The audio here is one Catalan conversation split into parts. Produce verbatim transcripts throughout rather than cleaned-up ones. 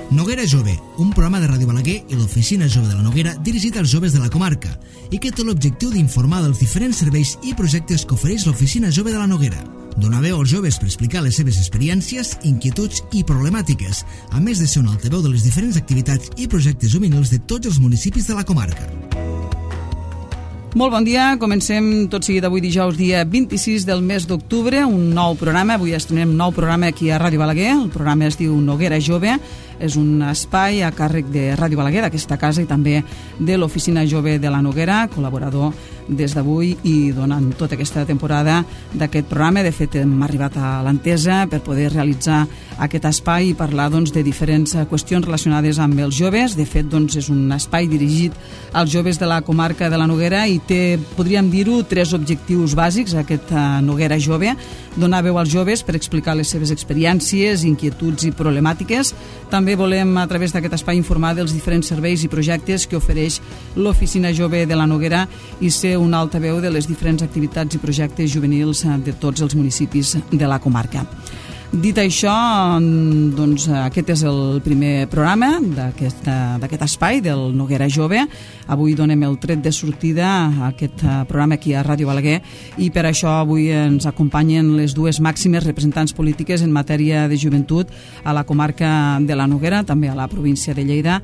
Noguera Jove, un programa de Ràdio Balaguer i l'Oficina Jove de la Noguera dirigit als joves de la comarca i que té l'objectiu d'informar dels diferents serveis i projectes que ofereix l'Oficina Jove de la Noguera. Donar veu als joves per explicar les seves experiències, inquietuds i problemàtiques, a més de ser un altaveu de les diferents activitats i projectes juvenils de tots els municipis de la comarca. Molt bon dia, comencem tot seguit avui dijous dia vint-i-sis del mes d'octubre, un nou programa, avui estrenem un nou programa aquí a Ràdio Balaguer, el programa es diu Noguera Jove, és un espai a càrrec de Ràdio Balaguer, d'aquesta casa i també de l'Oficina Jove de la Noguera, col·laborador des d'avui i donant tota aquesta temporada d'aquest programa. De fet, hem arribat a l'entesa per poder realitzar aquest espai i parlar doncs, de diferents qüestions relacionades amb els joves. De fet, doncs, és un espai dirigit als joves de la comarca de la Noguera i té, podríem dir-ho, tres objectius bàsics, aquest uh, Noguera Jove: donar veu als joves per explicar les seves experiències, inquietuds i problemàtiques. També volem, a través d'aquest espai, informar dels diferents serveis i projectes que ofereix l'Oficina Jove de la Noguera i ser un altaveu de les diferents activitats i projectes juvenils de tots els municipis de la comarca. Dit això, doncs, aquest és el primer programa d'aquest, d'aquest espai del Noguera Jove. Avui donem el tret de sortida a aquest programa aquí a Ràdio Balaguer i per això avui ens acompanyen les dues màximes representants polítiques en matèria de joventut a la comarca de la Noguera, també a la província de Lleida.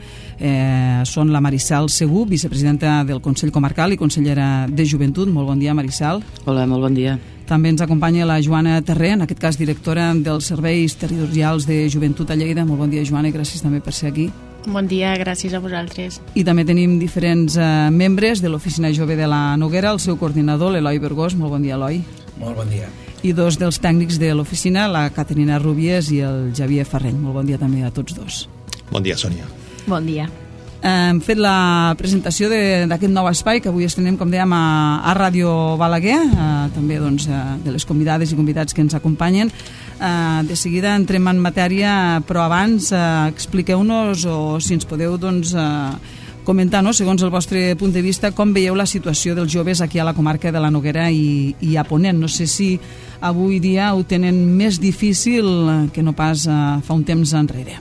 Eh, són la Maricel Segú, vicepresidenta del Consell Comarcal i consellera de Joventut. Molt bon dia, Maricel. Hola, molt bon dia. També ens acompanya la Joana Terré, en aquest cas directora dels Serveis Territorials de Joventut a Lleida. Molt bon dia, Joana, i gràcies també per ser aquí. Bon dia, gràcies a vosaltres. I també tenim diferents eh, membres de l'Oficina Jove de la Noguera, el seu coordinador, l'Eloi Bergós. Molt bon dia, Eloi. Molt bon dia. I dos dels tècnics de l'oficina, la Caterina Rubies i el Javier Ferreny. Molt bon dia també a tots dos. Bon dia, Sònia. Bon dia. Hem fet la presentació d'aquest nou espai que avui estrenem, com dèiem, a, a Ràdio Balaguer, eh, també doncs, eh, de les convidades i convidats que ens acompanyen. Eh, de seguida entrem en matèria, però abans eh, expliqueu-nos, o si ens podeu doncs, eh, comentar, no, segons el vostre punt de vista, com veieu la situació dels joves aquí a la comarca de la Noguera i, i a Ponent. No sé si avui dia ho tenen més difícil que no pas eh, fa un temps enrere.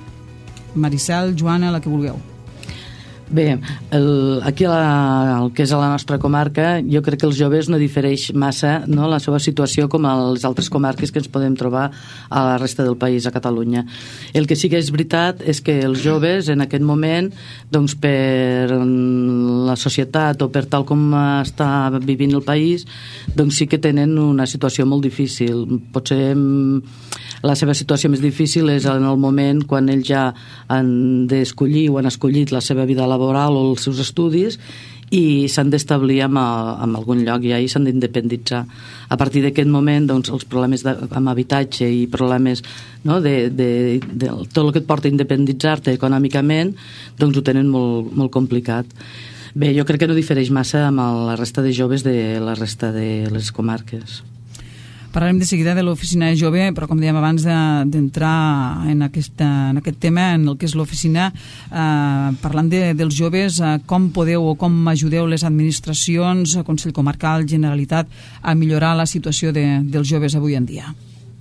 Maricel, Joana, la que vulgueu. Bé, el, aquí a la, el que és a la nostra comarca, jo crec que els joves no difereix massa, no, la seva situació com a les altres comarques que ens podem trobar a la resta del país, a Catalunya. El que sí que és veritat és que els joves en aquest moment, doncs per la societat o per tal com està vivint el país, doncs sí que tenen una situació molt difícil. Potser la seva situació més difícil és en el moment quan ells ja han d'escollir o han escollit la seva vida laboral o els seus estudis i s'han d'establir en, en algun lloc ja i s'han d'independitzar. A partir d'aquest moment, doncs, els problemes de, amb habitatge i problemes, no, de, de, de tot el que et porta a independitzar-te econòmicament, doncs ho tenen molt, molt complicat. Bé, jo crec que no difereix massa amb la resta de joves de la resta de les comarques. Parlarem de seguida de l'Oficina Jove, però com dèiem abans d'entrar en, aquesta, en aquest tema, en el que és l'oficina, eh, parlant de, dels joves, eh, com podeu o com ajudeu les administracions, Consell Comarcal, Generalitat, a millorar la situació de, dels joves avui en dia?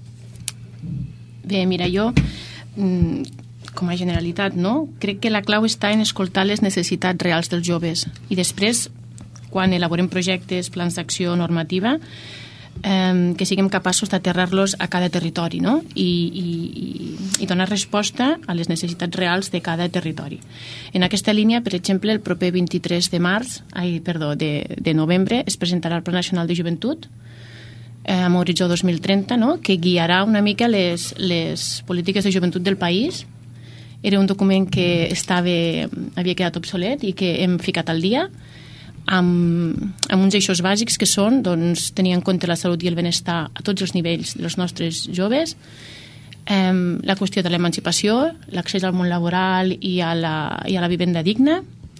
Bé, mira, jo, com a Generalitat, no? crec que la clau està en escoltar les necessitats reals dels joves i després, quan elaborem projectes, plans d'acció, normativa, Eh, que siguem capaços d'aterrar-los a cada territori, no? I, i, i donar resposta a les necessitats reals de cada territori. En aquesta línia, per exemple, el proper vint-i-tres de març, ai, perdó, de, de novembre es presentarà el Pla Nacional de Joventut eh, amb horitzó dos mil trenta, no? que guiarà una mica les, les polítiques de joventut del país. Era un document que estava, havia quedat obsolet i que hem ficat al dia, Amb, amb uns eixos bàsics que són doncs, tenir en compte la salut i el benestar a tots els nivells dels nostres joves, eh, la qüestió de l'emancipació, l'accés al món laboral i a la, i a la vivenda digna,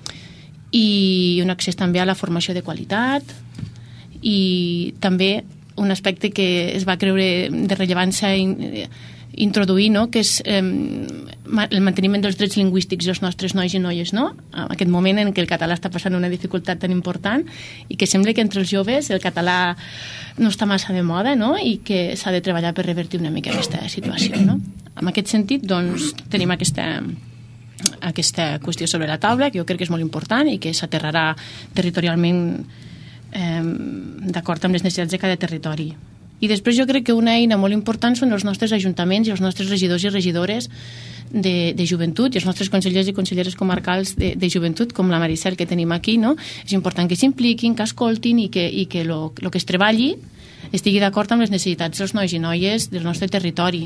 i un accés també a la formació de qualitat, i també un aspecte que es va creure de rellevància introduir, no? que és eh, el manteniment dels drets lingüístics dels nostres nois i noies, no? En aquest moment en què el català està passant una dificultat tan important i que sembla que entre els joves el català no està massa de moda, no? I que s'ha de treballar per revertir una mica aquesta situació, no? En aquest sentit, doncs, tenim aquesta, aquesta qüestió sobre la taula, que jo crec que és molt important i que s'aterrarà territorialment eh, d'acord amb les necessitats de cada territori. I després jo crec que una eina molt important són els nostres ajuntaments i els nostres regidors i regidores de, de joventut i els nostres consellers i conselleres comarcals de, de joventut, com la Maricel que tenim aquí, no? És important que s'impliquin, que escoltin i que, i que lo, lo que es treballi estigui d'acord amb les necessitats dels nois i noies del nostre territori.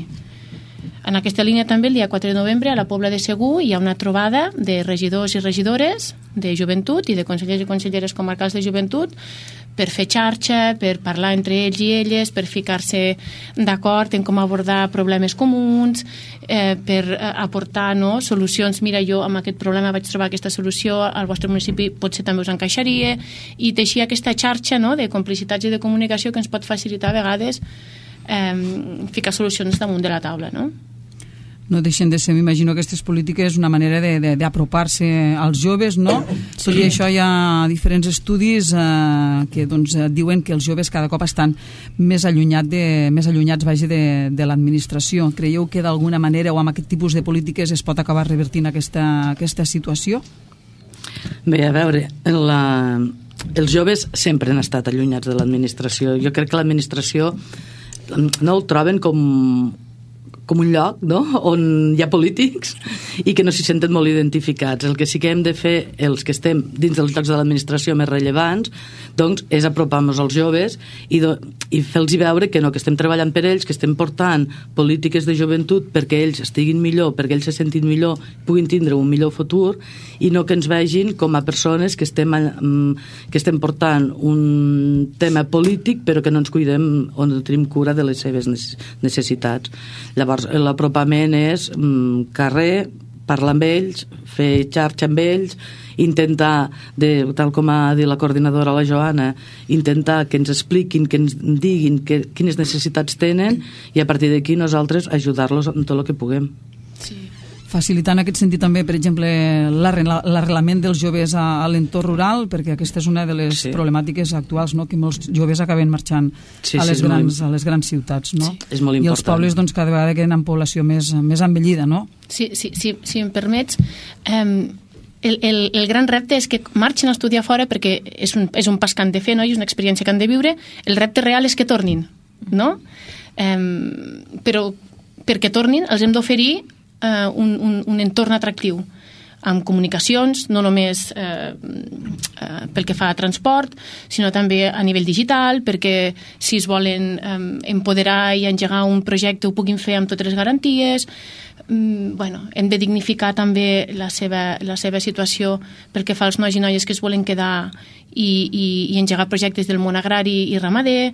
En aquesta línia també el dia quatre de novembre a la Pobla de Segur hi ha una trobada de regidors i regidores de joventut i de consellers i conselleres comarcals de joventut per fer xarxa, per parlar entre ells i elles, per ficar-se d'acord en com abordar problemes comuns, eh, per aportar no, solucions. Mira, jo amb aquest problema vaig trobar aquesta solució, al vostre municipi potser també us encaixaria, i teixir aquesta xarxa no, de complicitats i de comunicació que ens pot facilitar a vegades eh, ficar solucions damunt de la taula, no? No deixen de ser, m'imagino, aquestes polítiques una manera d'apropar-se als joves, no? Sí. Tot i això hi ha diferents estudis eh, que doncs, diuen que els joves cada cop estan més, allunyat de, més allunyats vaja, de, de l'administració. Creieu que d'alguna manera o amb aquest tipus de polítiques es pot acabar revertint aquesta, aquesta situació? Bé, a veure, la... els joves sempre han estat allunyats de l'administració. Jo crec que l'administració no el troben com... com un lloc no? On hi ha polítics i que no s'hi senten molt identificats. El que sí que hem de fer, els que estem dins dels llocs de l'administració més rellevants, doncs, és apropar-nos als joves i, do, i fer-los veure que no, que estem treballant per ells, que estem portant polítiques de joventut perquè ells estiguin millor, perquè ells se sentin millor, puguin tindre un millor futur, i no que ens vegin com a persones que estem, que estem portant un tema polític però que no ens cuidem o no tenim cura de les seves necessitats. Llavors, l'apropament és mm, carrer, parlar amb ells, fer xarxa amb ells, intentar, de, tal com ha dit la coordinadora, la Joana, intentar que ens expliquin, que ens diguin que, quines necessitats tenen, i a partir d'aquí nosaltres ajudar-los en tot el que puguem. Sí. Facilitar en aquest sentit també, per exemple, l'arrelament dels joves a, a l'entorn rural, perquè aquesta és una de les sí. problemàtiques actuals, no? Que molts joves acaben marxant sí, a, les sí, grans, molt... a les grans ciutats, no? Sí. És molt important. I els pobles doncs, cada vegada queden en població més, més envellida, no? Sí, sí, sí, si em permets, eh, el, el, el gran repte és que marxin a estudiar fora perquè és un, és un pas que han de fer, no? I és una experiència que han de viure. El repte real és que tornin, no? Eh, però perquè tornin els hem d'oferir Uh, un, un, un entorn atractiu amb comunicacions, no només eh, eh, pel que fa a transport, sinó també a nivell digital, perquè si es volen eh, empoderar i engegar un projecte ho puguin fer amb totes les garanties. Mm, bueno, hem de dignificar també la seva, la seva situació pel que fa als nois i noies que es volen quedar i, i, i engegar projectes del món agrari i ramader.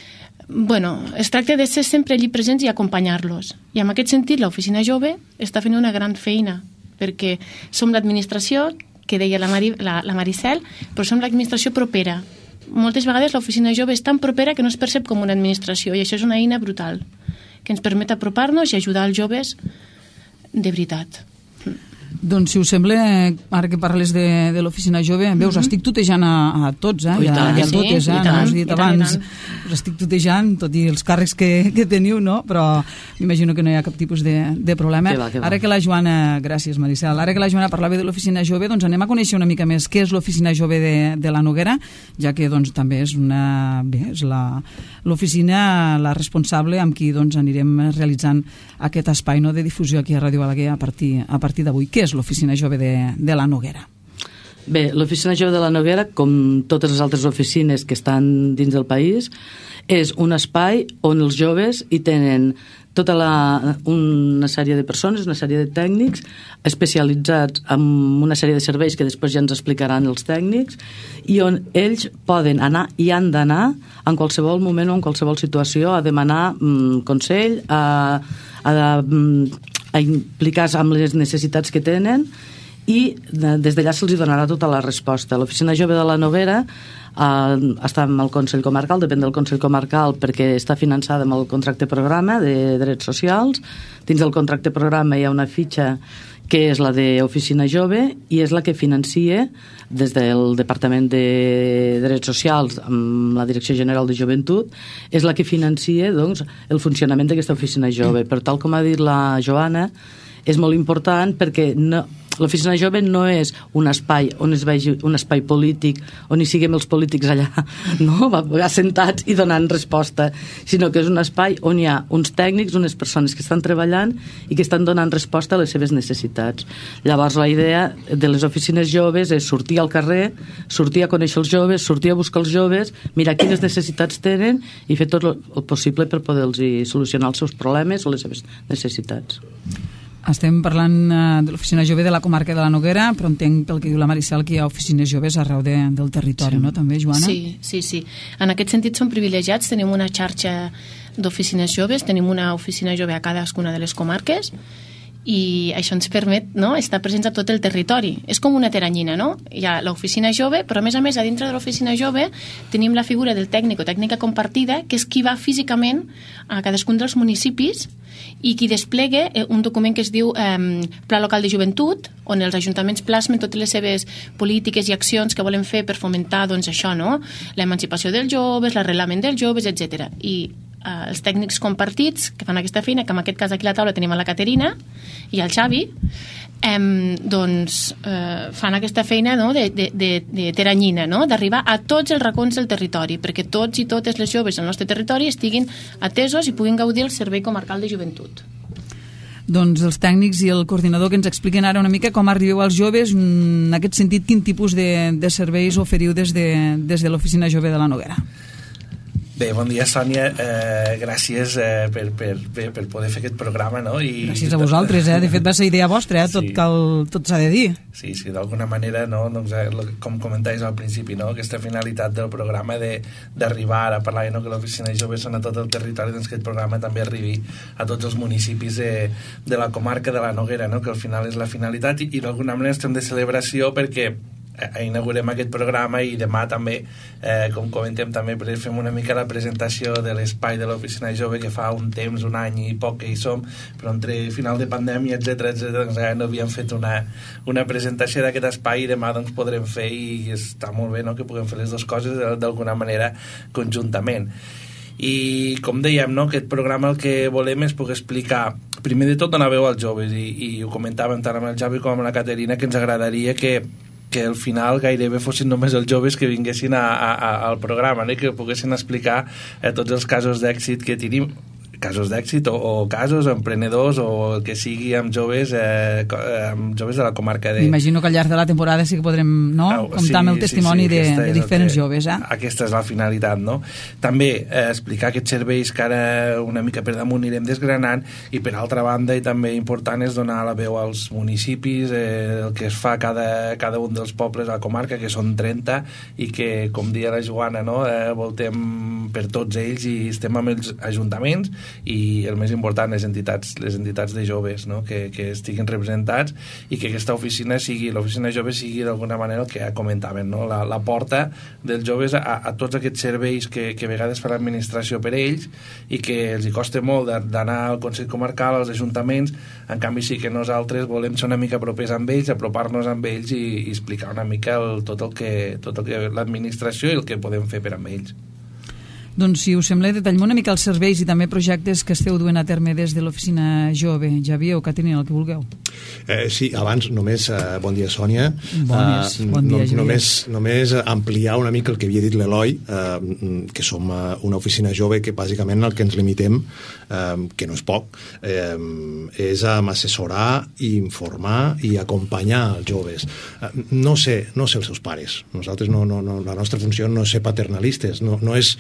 Bueno, es tracta de ser sempre allí presents i acompanyar-los. I en aquest sentit l'Oficina Jove està fent una gran feina, perquè som l'administració, que deia la, Mari, la, la Maricel, però som l'administració propera. Moltes vegades l'Oficina Jove és tan propera que no es percep com una administració, i això és una eina brutal, que ens permet apropar-nos i ajudar els joves de veritat. Doncs, si us sembla, ara que parles de, de l'Oficina Jove, veus, mm-hmm. estic tutejant a, a tots, eh? Oh, i tant, ja, ja sí, totes, eh? i tant, no has dit i abans, tant, us estic tutejant, tot i els càrrecs que, que teniu, no? Però m'imagino que no hi ha cap tipus de, de problema. Que va, que va. Ara que la Joana, gràcies Maricel, ara que la Joana parlava de l'Oficina Jove, doncs anem a conèixer una mica més què és l'Oficina Jove de, de la Noguera, ja que doncs també és una, bé, és la, l'oficina, la responsable amb qui doncs anirem realitzant aquest espai, no, de difusió aquí a Ràdio Balaguer a partir, a partir d'avui. Què és l'Oficina Jove de, de la Noguera? Bé, l'Oficina Jove de la Noguera, com totes les altres oficines que estan dins del país, és un espai on els joves hi tenen tota la, una sèrie de persones, una sèrie de tècnics especialitzats en una sèrie de serveis que després ja ens explicaran els tècnics, i on ells poden anar i han d'anar en qualsevol moment o en qualsevol situació a demanar mm, consell, a, a, a implicar-se amb les necessitats que tenen, i des d'allà se'ls donarà tota la resposta. L'Oficina Jove de la Noguera eh, està amb el Consell Comarcal, depèn del Consell Comarcal perquè està finançada amb el contracte programa de drets socials. Dins del contracte programa hi ha una fitxa que és la d'Oficina Jove i és la que financia des del Departament de Drets Socials amb la Direcció General de Joventut, és la que financia doncs, el funcionament d'aquesta Oficina Jove. Per tal com ha dit la Joana, és molt important perquè no, l'Oficina Jove no és un espai on es vegi un espai polític on hi siguem els polítics allà, no? Assentats i donant resposta, sinó que és un espai on hi ha uns tècnics, unes persones que estan treballant i que estan donant resposta a les seves necessitats. Llavors la idea de les oficines joves és sortir al carrer, sortir a conèixer els joves, sortir a buscar els joves, mirar quines necessitats tenen i fer tot el possible per poder-los solucionar els seus problemes o les seves necessitats. Estem parlant uh, de l'Oficina Jove de la comarca de la Noguera, però entenc pel que diu la Maricel que hi ha oficines joves arreu de, del territori, sí. No? També, Joana? Sí, sí, sí. En aquest sentit som privilegiats, tenim una xarxa d'oficines joves, tenim una oficina jove a cadascuna de les comarques i això ens permet, no?, estar presents a tot el territori. És com una teranyina, no? Hi ha l'oficina jove, però a més a més a dintre de l'oficina jove tenim la figura del tècnic o tècnica compartida, que és qui va físicament a cadascun dels municipis i qui desplega un document que es diu eh, Pla Local de Joventut, on els ajuntaments plasmen totes les seves polítiques i accions que volen fer per fomentar, doncs, això, no?, l'emancipació dels joves, l'arrelament dels joves, etcètera. I eh, els tècnics compartits que fan aquesta feina, que en aquest cas aquí a la taula tenim a la Caterina i al Xavi, eh, doncs eh, fan aquesta feina, no?, de, de, de, de teranyina, no?, d'arribar a tots els racons del territori, perquè tots i totes les joves del nostre territori estiguin atesos i puguin gaudir el Servei Comarcal de Joventut. Doncs els tècnics i el coordinador que ens expliquen ara una mica com arribeu als joves, en aquest sentit, quin tipus de, de serveis oferiu des de, des de l'Oficina Jove de la Noguera. Bé, bon dia, Sònia. Eh, gràcies eh, per, per, per, per poder fer aquest programa, no? I, gràcies a vosaltres, eh? De fet va ser idea vostra, eh? Tot, sí. cal, tot s'ha de dir. Sí, sí, d'alguna manera, no? Doncs, eh, com comentaves al principi, no? Aquesta finalitat del programa d'arribar a parlar, no?, que l'Oficina Jove són a tot el territori, doncs que aquest programa també arribi a tots els municipis de, de la comarca de la Noguera, no?, que al final és la finalitat i, i d'alguna manera estem de celebració perquè inaugurem aquest programa i demà també, eh, com comentem també, fem una mica la presentació de l'espai de l'Oficina Jove que fa un temps, un any i poc que hi som, però entre final de pandèmia, etcètera, etcètera, doncs ja no havíem fet una, una presentació d'aquest espai i demà doncs podrem fer i està molt bé, no?, que puguem fer les dues coses d'alguna manera conjuntament. I com dèiem, no?, aquest programa el que volem és poder explicar primer de tot donar veu als joves i, i ho comentàvem tant amb el Xavi com amb la Caterina que ens agradaria que que al final gairebé fossin només els joves que vinguessin a, a, a, al programa, no?, i que poguessin explicar eh, tots els casos d'èxit que tenim, casos d'èxit o, o casos emprenedors o el que sigui amb joves eh, amb joves de la comarca de... M'imagino que al llarg de la temporada sí que podrem, no?, oh, comptar sí, amb el testimoni sí, sí, de, de diferents que, joves, eh? Aquesta és la finalitat, no? També eh, explicar aquests serveis que ara una mica per damunt anirem desgranant i per altra banda i també important és donar la veu als municipis, eh, el que es fa cada, cada un dels pobles a la comarca, que són trenta i que, com deia la Joana, no?, eh, voltem per tots ells i estem amb els ajuntaments i el més important, les entitats, les entitats de joves, no?, que, que estiguin representats i que aquesta oficina sigui, l'oficina jove sigui d'alguna manera el que ja comentaven, no?, la, la porta dels joves a, a tots aquests serveis que, que a vegades fa l'administració per ells i que els hi costa molt d'anar al Consell Comarcal, als ajuntaments, en canvi sí que nosaltres volem ser una mica propers amb ells, apropar-nos amb ells i, i explicar una mica el, tot el que, tot el que l'administració i el que podem fer per amb ells. Doncs, si us sembla, detallem una mica els serveis i també projectes que esteu duent a terme des de l'Oficina Jove. Javier o Caterina, el que vulgueu. Eh, sí, abans només, eh, bon dia, Sònia. Bones, eh, bon dia, no, Javier. Només, només ampliar una mica el que havia dit l'Eloi, eh, que som eh, una oficina jove que bàsicament el que ens limitem, eh, que no és poc, eh, és a assessorar, informar i acompanyar els joves. Eh, no sé, no sé els seus pares. Nosaltres no, no, no, la nostra funció no és ser paternalistes, no, no és, no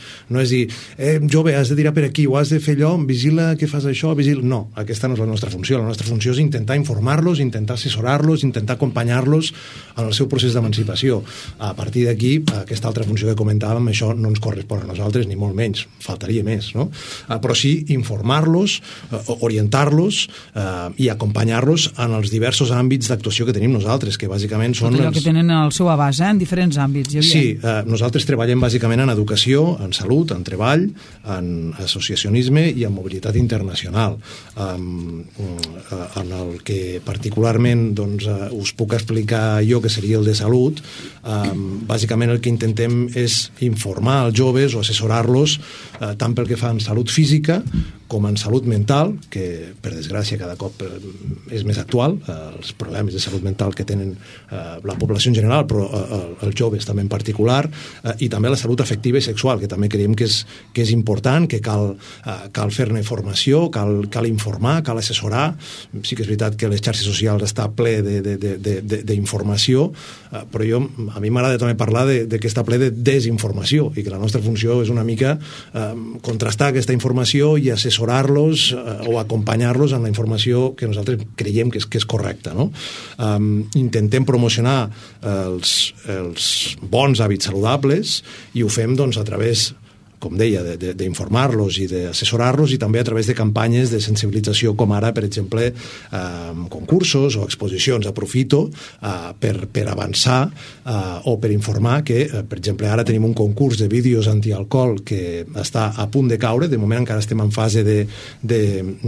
és dir, eh, jove, has de tirar per aquí, o has de fer allò, vigila que fas això, vigila... No, aquesta no és la nostra funció. La nostra funció és intentar informar-los, intentar assessorar-los, intentar acompanyar-los en el seu procés d'emancipació. A partir d'aquí, aquesta altra funció que comentàvem, això no ens correspon a nosaltres, ni molt menys, faltaria més, no? Però sí informar-los, orientar-los eh, i acompanyar-los en els diversos àmbits d'actuació que tenim nosaltres, que bàsicament són... Tot allò els... que tenen al seu abast, eh, en diferents àmbits. Sí, eh, nosaltres treballem bàsicament en educació, en salut, en treball, en associacionisme i en mobilitat internacional. Um, en el que particularment doncs, uh, us puc explicar jo, que seria el de salut, um, bàsicament el que intentem és informar als joves o assessorar-los uh, tant pel que fa en salut física com en salut mental, que per desgràcia cada cop és més actual, eh, els problemes de salut mental que tenen eh, la població en general, però eh, els joves també en particular, eh, i també la salut afectiva i sexual, que també creiem que és, que és important, que cal, eh, cal fer-ne formació, cal, cal informar, cal assessorar. Sí que és veritat que les xarxes socials està ple d'informació, eh, però jo, a mi m'agrada també parlar de, de que està ple de desinformació, i que la nostra funció és una mica eh, contrastar aquesta informació i assessorar assessorar-los eh, o acompanyar-los en la informació que nosaltres creiem que és, que és correcta, no? Um, intentem promocionar els, els bons hàbits saludables i ho fem doncs, a través, com deia, d'informar-los i d'assessorar-los, i també a través de campanyes de sensibilització, com ara, per exemple, eh, concursos o exposicions. Aprofito eh, per, per avançar eh, o per informar que, eh, per exemple, ara tenim un concurs de vídeos antialcohol que està a punt de caure. De moment encara estem en fase de, de,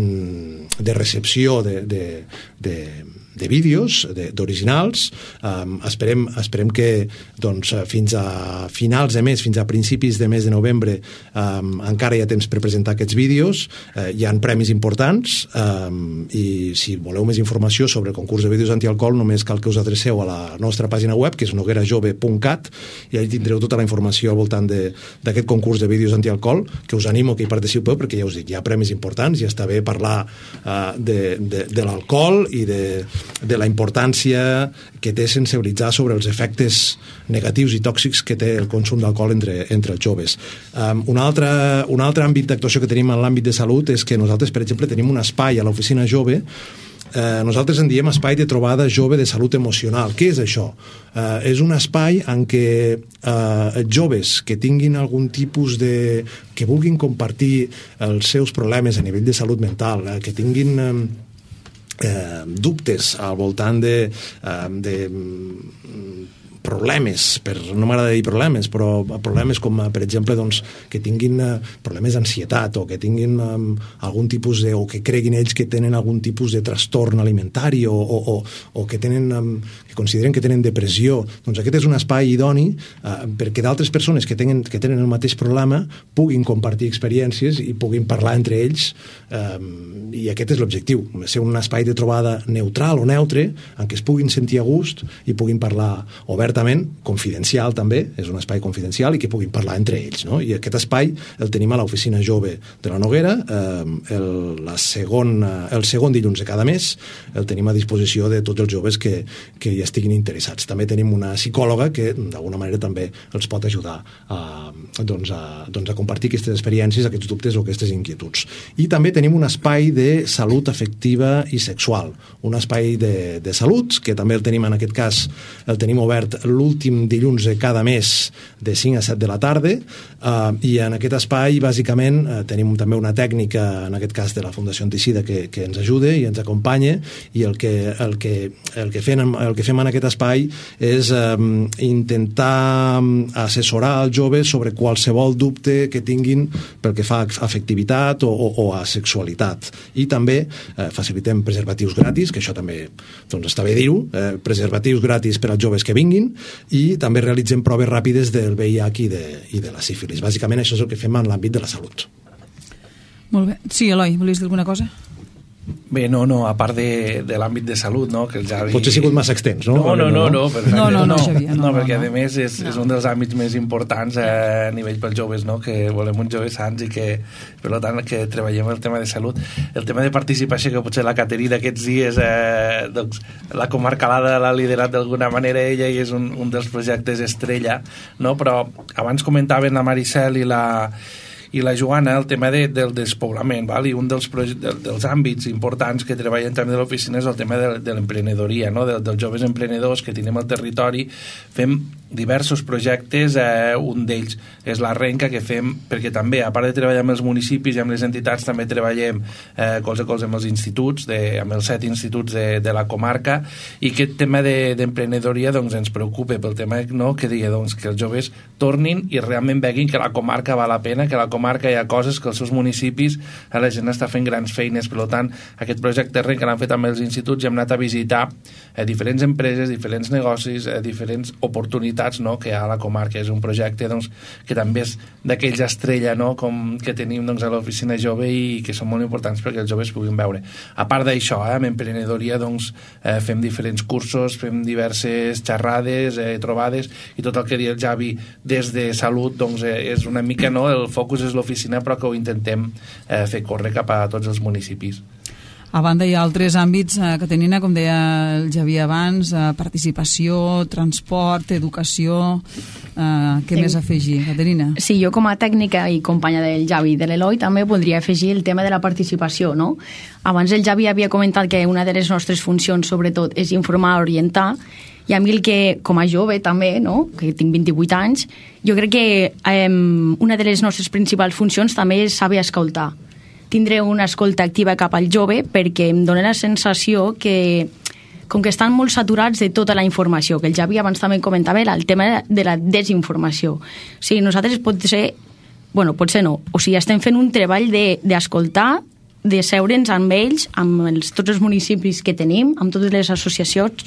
de recepció de, de, de de vídeos, d'originals. Um, esperem, esperem que doncs, fins a finals de mes, fins a principis de mes de novembre, um, encara hi ha temps per presentar aquests vídeos. Uh, hi ha premis importants, um, i si voleu més informació sobre el concurs de vídeos antialcohol, només cal que us adreceu a la nostra pàgina web, que és noguera jove punt cat, i allà tindreu tota la informació al voltant d'aquest concurs de vídeos antialcohol, que us animo que hi participeu, perquè ja us dic, hi ha premis importants, i està bé parlar uh, de, de, de l'alcohol i de de la importància que té sensibilitzar sobre els efectes negatius i tòxics que té el consum d'alcohol entre, entre els joves. Um, un, altre, un altre àmbit d'actuació que tenim en l'àmbit de salut és que nosaltres, per exemple, tenim un espai a l'oficina jove. Eh, nosaltres en diem espai de trobada jove de salut emocional. Què és això? Eh, és un espai en què eh, joves que tinguin algun tipus de... que vulguin compartir els seus problemes a nivell de salut mental, eh, que tinguin... Eh, Eh, dubtes al voltant de, eh, de problemes, per, no m'agrada dir problemes, però problemes com, per exemple, doncs, que tinguin uh, problemes d'ansietat, o que tinguin um, algun tipus de, o que creguin ells que tenen algun tipus de trastorn alimentari, o, o, o, o que tenen um, que consideren que tenen depressió. Doncs aquest és un espai idoni uh, perquè d'altres persones que tenen, que tenen el mateix problema puguin compartir experiències i puguin parlar entre ells, um, i aquest és l'objectiu, ser un espai de trobada neutral o neutre, en què es puguin sentir a gust i puguin parlar obert, confidencial també, és un espai confidencial, i que puguin parlar entre ells, no? I aquest espai el tenim a l'oficina jove de la Noguera, eh, el, la segon, el segon dilluns de cada mes el tenim a disposició de tots els joves que, que hi estiguin interessats. També tenim una psicòloga que d'alguna manera també els pot ajudar a, doncs a, doncs a compartir aquestes experiències, aquests dubtes o aquestes inquietuds. I també tenim un espai de salut afectiva i sexual, un espai de, de salut, que també el tenim en aquest cas, el tenim obert l'últim dilluns de cada mes de cinc a set de la tarda, uh, i en aquest espai bàsicament uh, tenim també una tècnica, en aquest cas de la Fundació Anticida, que, que ens ajuda i ens acompanya, i el que, el que, el que, fem, el que fem en aquest espai és um, intentar assessorar els joves sobre qualsevol dubte que tinguin pel que fa a afectivitat o, o, o a sexualitat. I també uh, facilitem preservatius gratis, que això també doncs, està bé dir-ho, eh, preservatius gratis per als joves que vinguin, i també realitzem proves ràpides del V I H i de, i de la sífilis. Bàsicament això és el que fem en l'àmbit de la salut. Molt bé. Sí, Eloi, volies dir alguna cosa? Bé, no, no, a part de, de l'àmbit de salut, no? Que el Javi... Potser ha sigut massa extens, no? No, no, no, no, perfecte. No, no, no, Xavier, no, no, no, perquè no. a més és, no. és un dels àmbits més importants eh, a nivell pels joves, no? Que volem uns joves sants i que, per tant, que treballem el tema de salut. El tema de participació, que potser la Caterina aquests dies, eh, doncs, la comarcalada l'ha liderat d'alguna manera ella, i és un, un dels projectes estrella, no? Però abans comentaven la Maricel i la i la Joana el tema de, del despoblament, val? I un dels, de, dels àmbits importants que treballem també de l'oficina és el tema de, de l'emprenedoria, no? de, dels joves emprenedors que tenim al territori. Fem diversos projectes, eh, un d'ells és la Renca, que fem, perquè també, a part de treballar amb els municipis i amb les entitats, també treballem eh, colze a colze amb els instituts, de, amb els set instituts de, de la comarca, i aquest tema d'emprenedoria de, doncs, ens preocupa pel tema, no?, que diria doncs, que els joves tornin i realment veguin que la comarca val la pena, que a la comarca hi ha coses, que els seus municipis a la gent està fent grans feines. Per tant, aquest projecte Renca l'han fet amb els instituts i hem anat a visitar eh, diferents empreses, diferents negocis, eh, diferents oportunitats, no?, que hi ha a la comarca. És un projecte doncs, que també és d'aquells estrella, no?, com que tenim doncs, a l'oficina jove i que són molt importants perquè els joves puguin veure. A part d'això, eh, amb emprenedoria doncs, eh, fem diferents cursos, fem diverses xerrades, eh, trobades, i tot el que diria el Javi des de salut doncs, eh, és una mica, no?, el focus és l'oficina, però que ho intentem eh, fer córrer cap a tots els municipis. A banda hi ha altres àmbits, eh, Caterina, com deia el Javi abans, eh, participació, transport, educació, eh, què més afegir, Caterina? Sí, jo com a tècnica i companya del Javi i de l'Eloi també voldria afegir el tema de la participació, no? Abans el Javi havia comentat que una de les nostres funcions, sobretot, és informar, orientar, i a mi el que, com a jove també, no?, que tinc vint-i-vuit anys, jo crec que eh, una de les nostres principals funcions també és saber escoltar. Tindré una escolta activa cap al jove perquè em dona la sensació que com que estan molt saturats de tota la informació, que el Javi abans també comentava, el tema de la desinformació. O sigui, nosaltres pot ser, bueno, potser no, o sigui, estem fent un treball d'escoltar, de, de seure'ns amb ells, amb els, tots els municipis que tenim, amb totes les associacions,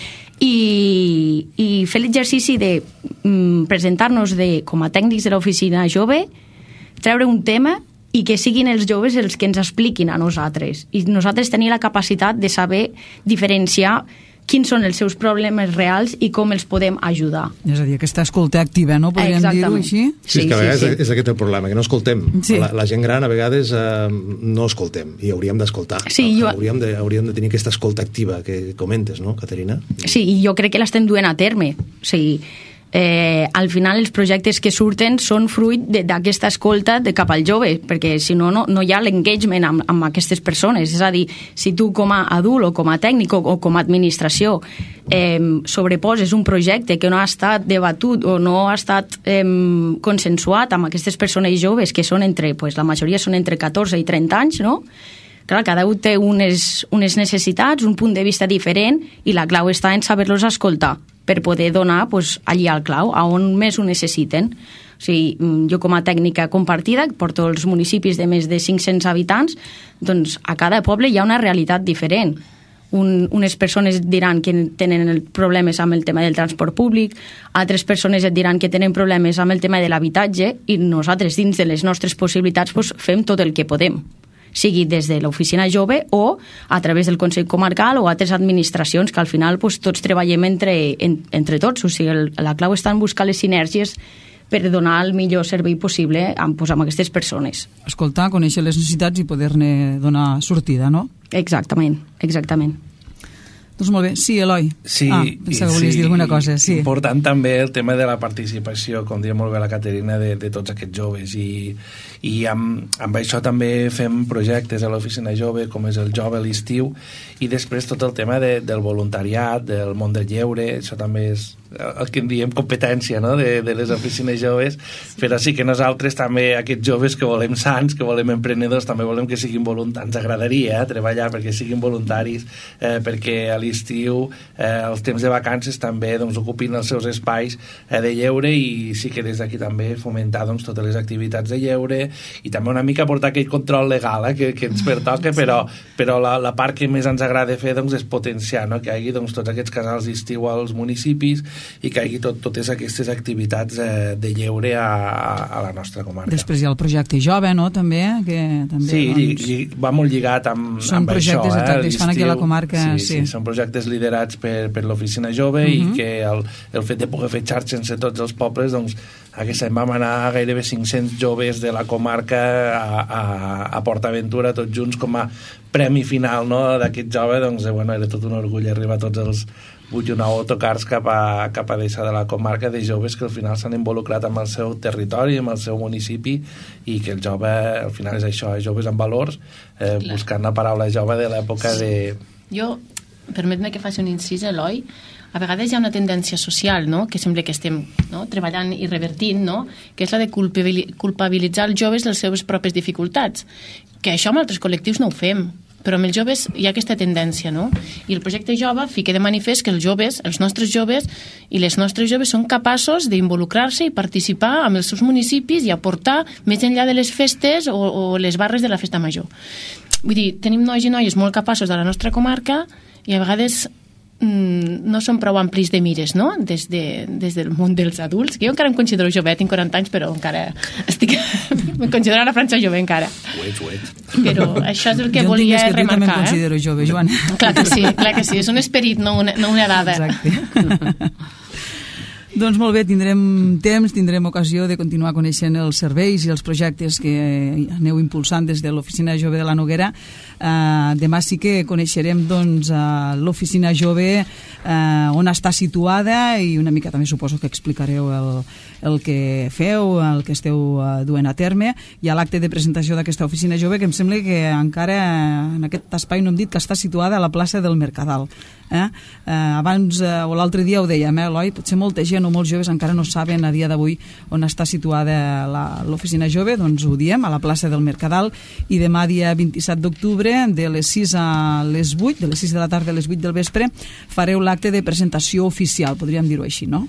i, i fer l'exercici de mm, presentar-nos de, com a tècnics de l'oficina jove, treure un tema i que siguin els joves els que ens expliquin a nosaltres. I nosaltres tenim la capacitat de saber diferenciar quins són els seus problemes reals i com els podem ajudar. És a dir, aquesta escolta activa, no? Podríem dir-ho així? Sí, sí, és que a vegades sí, sí. és aquest el problema, que no escoltem. Sí. La, la gent gran a vegades eh, no escoltem i hauríem d'escoltar. Sí, jo... hauríem, de, hauríem de tenir aquesta escolta activa que comentes, no, Caterina? Sí, i jo crec que l'estem duent a terme. O sigui, eh, al final els projectes que surten són fruit d'aquesta escolta de cap al jove, perquè si no, no, no hi ha l'engagement amb, amb aquestes persones. És a dir, si tu com a adult o com a tècnic o, o com a administració eh, sobreposes un projecte que no ha estat debatut o no ha estat eh, consensuat amb aquestes persones joves, que són entre, pues, la majoria són entre catorze i trenta anys, no? Clar, cada un té unes, unes necessitats, un punt de vista diferent, i la clau està en saber-los escoltar per poder donar pues, allí al clau, a on més ho necessiten. O sigui, jo com a tècnica compartida, porto els municipis de més de cinc-cents habitants, doncs a cada poble hi ha una realitat diferent. Un, unes persones diran que tenen problemes amb el tema del transport públic, altres persones et diran que tenen problemes amb el tema de l'habitatge, i nosaltres, dins de les nostres possibilitats, pues, fem tot el que podem, sigui des de l'oficina jove o a través del Consell Comarcal o altres administracions, que al final pues, tots treballem entre, en, entre tots. O sigui, el, la clau està en buscar les sinergies per donar el millor servei possible amb, pues, amb aquestes persones. Escoltar, conèixer les necessitats i poder-ne donar sortida, no? Exactament, exactament. Doncs molt bé. Sí, Eloi. Sí, ah, pensava que volies sí, dir alguna cosa. Sí. Important també el tema de la participació, com deia molt bé la Caterina, de, de tots aquests joves. I, i amb, amb això també fem projectes a l'oficina jove, com és el Jove a l'estiu, i després tot el tema de, del voluntariat, del món del lleure. Això també és el que en diem competència, no?, de, de les oficines joves, però sí que nosaltres també, aquests joves que volem sants, que volem emprenedors, també volem que siguin voluntaris. Ens agradaria eh, treballar perquè siguin voluntaris, eh, perquè a l'estiu, eh, els temps de vacances també doncs, ocupin els seus espais eh, de lleure, i sí que des d'aquí també fomentar doncs, totes les activitats de lleure, i també una mica portar aquell control legal eh, que, que ens pertoca, però, però la, la part que més ens agrada fer doncs, és potenciar, no?, que hi hagi doncs, tots aquests casals d'estiu als municipis i que hi hagi tot, totes aquestes activitats eh, de lleure a, a la nostra comarca. Després hi ha el projecte jove, no?, també, que també sí, doncs, lli, va molt lligat amb, són amb això. Són projectes eh, que es fan aquí a la comarca. Sí, sí. sí, són projectes liderats per, per l'oficina jove, uh-huh. i que el, el fet de poder fer xarxa entre tots els pobles doncs, aquest any vam anar gairebé cinc-cents joves de la comarca a, a, a PortAventura, tots junts com a premi final, no?, d'aquest jove. Doncs bueno, era tot un orgull arribar a tots els vuit o nou autocars cap a, cap a deixar de la comarca, de joves que al final s'han involucrat amb el seu territori, amb el seu municipi, i que el jove al final és això, eh? Joves amb valors, eh, buscant la paraula jove de l'època de... Jo, permet-me que faci un incís, Eloi, a vegades hi ha una tendència social, no?, que sembla que estem, no?, treballant i revertint, no?, que és la de culpabilitzar els joves de les seves pròpies dificultats, que això amb altres col·lectius no ho fem, però amb els joves hi ha aquesta tendència, no? I el projecte jove fica de manifest que els joves, els nostres joves i les nostres joves són capaços d'involucrar-se i participar amb els seus municipis i aportar més enllà de les festes o, o les barres de la festa major. Vull dir, tenim nois i noies molt capaços de la nostra comarca i a vegades no són prou amplis de mires, no?, des, de, des del món dels adults, que jo encara em considero jove, tinc quaranta anys, però encara estic... me considero la França jove encara. Uets, uets. Però això és el que jo volia remarcar. Jo també em considero eh? jove, Joan. Clar que sí, clar que sí, és un esperit, no una, no una dada. Exacte. Doncs molt bé, tindrem temps, tindrem ocasió de continuar coneixent els serveis i els projectes que aneu impulsant des de l'Oficina Jove de la Noguera. Uh, demà sí que coneixerem doncs, uh, l'Oficina Jove, uh, on està situada, i una mica també suposo que explicareu el, el que feu, el que esteu uh, duent a terme. Hi ha l'acte de presentació d'aquesta Oficina Jove, que em sembla que encara en aquest espai no hem dit que està situada a la plaça del Mercadal. Eh? Uh, abans, uh, o l'altre dia ho dèiem, eh, Eloi, potser molta gent o molts joves encara no saben a dia d'avui on està situada l'Oficina Jove, doncs ho diem, a la plaça del Mercadal, i demà dia vint-i-set d'octubre, de les sis a les vuit, de les sis de la tarda a les vuit del vespre, fareu l'acte de presentació oficial, podríem dir-ho així, no?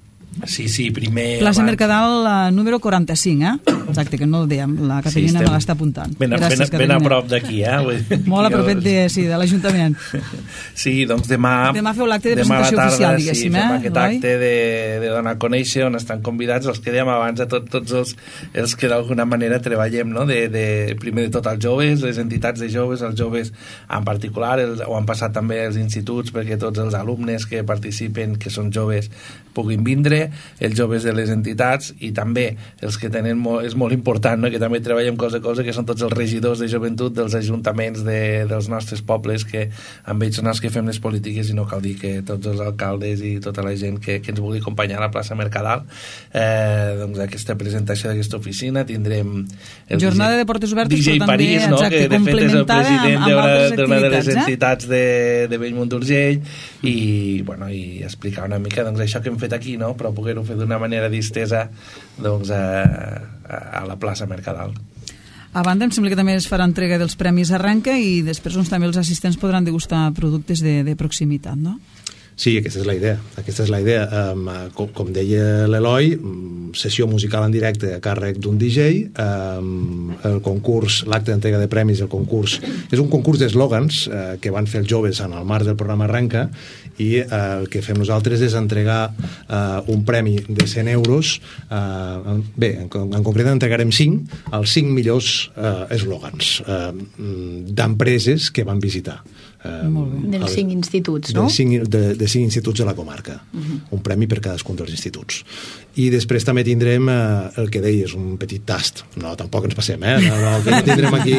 Sí, sí, primer... Plaça abans... Mercadal uh, número quaranta-cinc, eh? Exacte, que no el dèiem, la Caterina sí, me l'està apuntant. Ben a, Gràcies, ben, ben a prop d'aquí, eh? Molt a propet de, sí, de l'Ajuntament. Sí, doncs demà... Demà feu l'acte de presentació tarda, oficial, diguéssim, sí, eh? Fem aquest acte de, de donar a conèixer, on estan convidats els que dèiem abans, a tot, tots els, els que d'alguna manera treballem, no? De, de, primer de tot els joves, les entitats de joves, els joves en particular, els, ho han passat també els instituts, perquè tots els alumnes que participen, que són joves, puguin vindre, els joves de les entitats, i també els que tenen molt, és molt important, no?, que també treballem cosa a cosa, que són tots els regidors de joventut dels ajuntaments de, dels nostres pobles, que amb ells són els que fem les polítiques, i no cal dir que tots els alcaldes i tota la gent que, que ens vulgui acompanyar a la plaça Mercadal. Eh, doncs aquesta presentació d'aquesta oficina tindrem el jornada de portes obertes, D J però també, París, no?, exacte, que de fet és el president d'una de les eh? entitats de, de Bellmunt d'Urgell, i, bueno, i explicar una mica doncs, això que hem fet aquí, no?, però poder-ho fer d'una manera distesa doncs, a, a, a la plaça Mercadal. A banda, em sembla que també es farà entrega dels Premis Arrenca, i després doncs, també els assistents podran degustar productes de, de proximitat, no? Sí, aquesta és la idea. Aquesta és la idea. Um, com, com deia l'Eloi, sessió musical en directe a càrrec d'un D J, um, el concurs, l'acte d'entrega de premis, el concurs, és un concurs d'eslògans uh, que van fer els joves en el marc del programa Arrenca, i uh, el que fem nosaltres és entregar uh, un premi de cent euros. Uh, bé, en, en concret entregarem cinc, els cinc millors uh, eslògans uh, d'empreses que van visitar. Uh, dels cinc instituts, no? De cinc, de, de cinc instituts de la comarca. Uh-huh. Un premi per cadascun dels instituts. I després també tindrem eh, el que deies, un petit tast. No, tampoc ens passem, eh? No, no, que no tindrem aquí...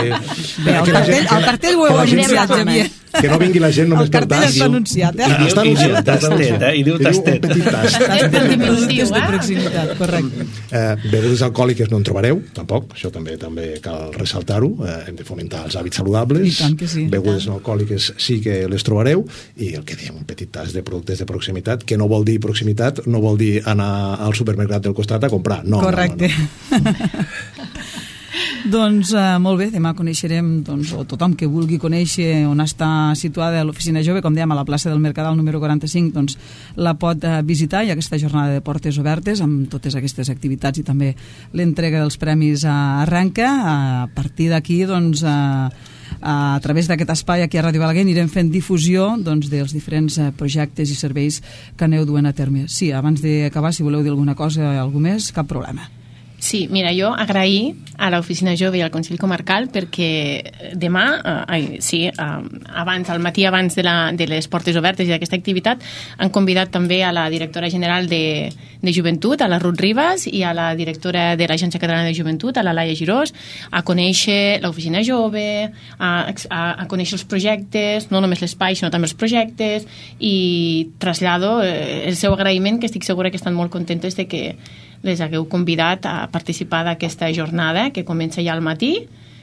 Bé, el cartell, el cartell ho heu anunciat, Xavier. Que no vingui la gent només per tast. El cartell està anunciat, eh? I està anunciat, està anunciat. I diu tastet. Un petit tast. Productes de proximitat, correcte. Eh, begudes alcohòliques no en trobareu, tampoc. Això també també cal ressaltar-ho. Eh, hem de fomentar els hàbits saludables. I tant que sí. Begudes no alcohòliques sí que les trobareu, i el que diem, un petit tas de productes de proximitat, que no vol dir proximitat, no vol dir anar al supermercat del costat a comprar. No, correcte. No, no, no. Doncs uh, molt bé, demà coneixerem, doncs, o tothom que vulgui conèixer on està situada l'Oficina Jove, com dèiem, a la plaça del Mercadal número quaranta-cinc, doncs la pot uh, visitar. Hi ha aquesta jornada de portes obertes amb totes aquestes activitats i també l'entrega dels premis a Arrenca. A partir d'aquí, doncs, uh, a través d'aquest espai aquí a Ràdio Balaguer anirem fent difusió doncs, dels diferents uh, projectes i serveis que aneu duent a terme. Sí, abans d'acabar, si voleu dir alguna cosa, algú més, cap problema. Sí, mira, jo agrair a l'Oficina Jove i al Consell Comarcal perquè demà, eh, sí, eh, abans, al matí abans de, la, de les portes obertes i d'aquesta activitat, han convidat també a la directora general de, de Joventut, a la Ruth Ribas, i a la directora de l'Agència Catalana de Joventut, a la Laia Girós, a conèixer l'Oficina Jove, a, a, a conèixer els projectes, no només l'espai, sinó també els projectes, i trasllado eh, el seu agraïment, que estic segura que estan molt contentes de que les hagueu convidat a participar d'aquesta jornada que comença ja al matí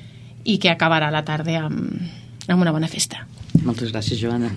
i que acabarà a la tarda amb, amb una bona festa. Moltes gràcies, Joana.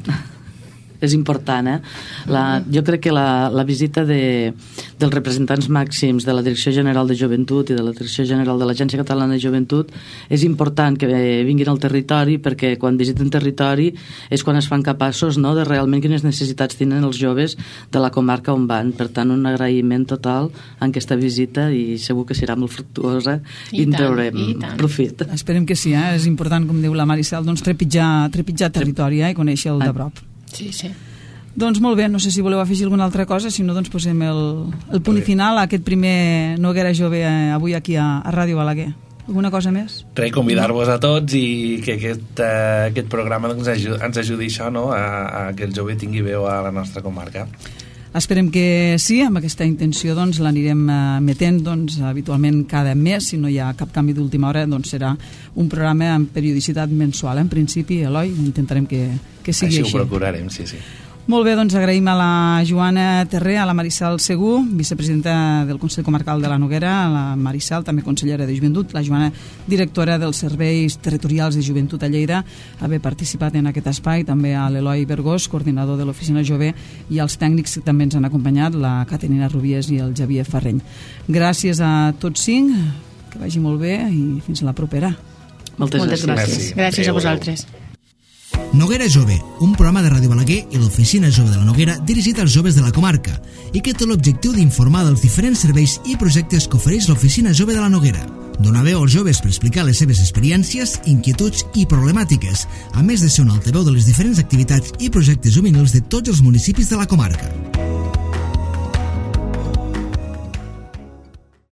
És important, eh? La, jo crec que la, la visita de, dels representants màxims de la Direcció General de Joventut i de la Direcció General de l'Agència Catalana de Joventut és important que vinguin al territori, perquè quan visiten territori és quan es fan capaços, no?, de realment quines necessitats tenen els joves de la comarca on van. Per tant, un agraïment total en aquesta visita i segur que serà molt fructuosa i, i en traurem profit. Esperem que sí, eh? És important, com diu la Maricel, doncs trepitjar, trepitjar territori, eh? I conèixer el de prop. Sí, sí. Doncs molt bé, no sé si voleu afegir alguna altra cosa, si no, doncs posem el, el punt final a aquest primer Noguera Jove avui aquí a, a Ràdio Balaguer. Alguna cosa més? Res, convidar-vos a tots i que aquest, uh, aquest programa doncs, ajudi, ens ajudi això, no?, a, a que el jove tingui veu a la nostra comarca. Esperem que sí, amb aquesta intenció doncs, l'anirem emetent doncs, habitualment cada mes, si no hi ha cap canvi d'última hora, doncs serà un programa amb periodicitat mensual. En principi, Eloi, intentarem que, que sigui així. Així ho procurarem, sí, sí. Molt bé, doncs agraïm a la Joana Terré, a la Maricel Segú, vicepresidenta del Consell Comarcal de la Noguera, a la Maricel, també consellera de Joventut, la Joana, directora dels Serveis Territorials de Joventut a Lleida, haver participat en aquest espai, també a l'Eloi Bergós, coordinador de l'Oficina Jove, i als tècnics que també ens han acompanyat, la Caterina Rubies i el Javier Ferreny. Gràcies a tots cinc, que vagi molt bé i fins a la propera. Moltes, Moltes gràcies. gràcies. Gràcies, gràcies a vosaltres. Noguera Jove, un programa de Ràdio Balaguer i l'Oficina Jove de la Noguera dirigit als joves de la comarca i que té l'objectiu d'informar dels diferents serveis i projectes que ofereix l'Oficina Jove de la Noguera. Donar veu als joves per explicar les seves experiències, inquietuds i problemàtiques, a més de ser un altaveu de les diferents activitats i projectes juvenils de tots els municipis de la comarca.